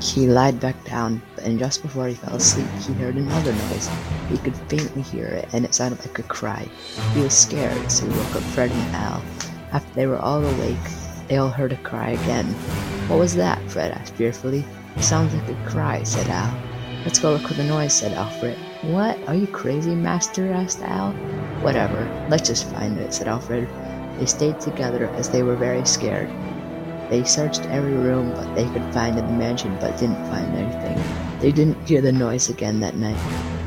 He lied back down, and just before he fell asleep, he heard another noise. He could faintly hear it, and it sounded like a cry. He was scared, so he woke up Fred and Al. After they were all awake, they all heard a cry again. "What was that?" Fred asked fearfully. "It sounds like a cry," said Al. "Let's go look for the noise," said Alfred. "What? Are you crazy, Master?" asked Al. "Whatever. Let's just find it," said Alfred. They stayed together as they were very scared. They searched every room they could find in the mansion, but didn't find anything. They didn't hear the noise again that night.